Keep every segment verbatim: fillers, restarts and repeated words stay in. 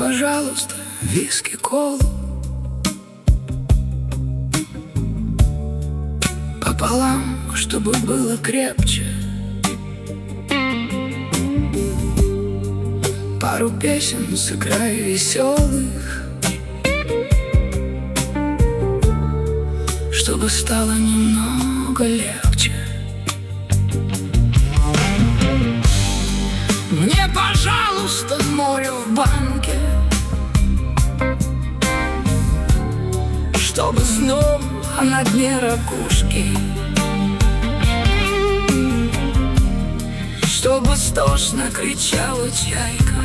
пожалуйста, виски, колу пополам, чтобы было крепче. Пару песен сыграй веселых, чтобы стало немного легче. Мне, пожалуйста, море в банке, чтобы снова на дне ракушки, чтобы стошно кричала чайка.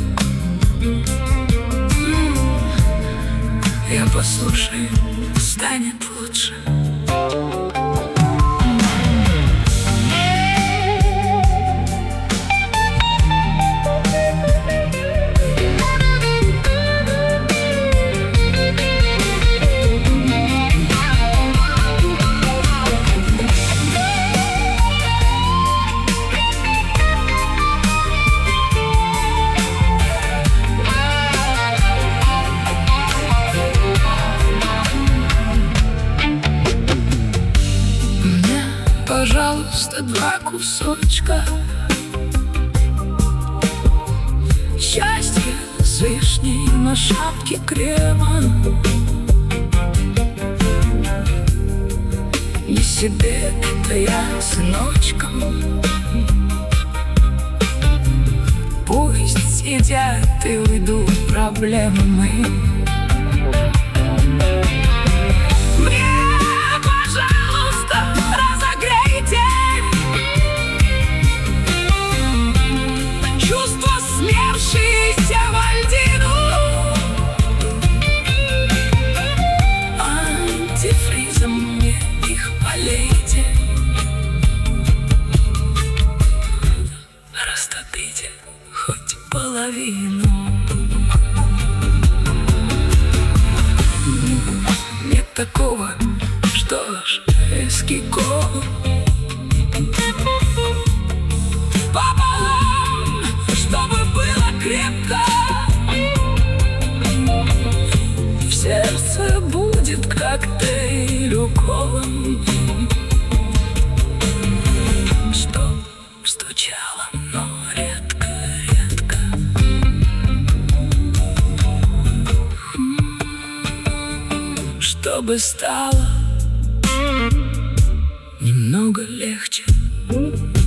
Я послушаю, станет лучше. Пожалуйста, два кусочка счастье с вишней на шапке крема. Не себе, это я сыночком. Пусть сидят и уйдут проблемы. Растопите хоть половину. Нет такого, что ж, виски, колу пополам, чтобы было крепко. В сердце будет коктейль уколом, что стучало, но редко-редко. Чтобы стало немного легче.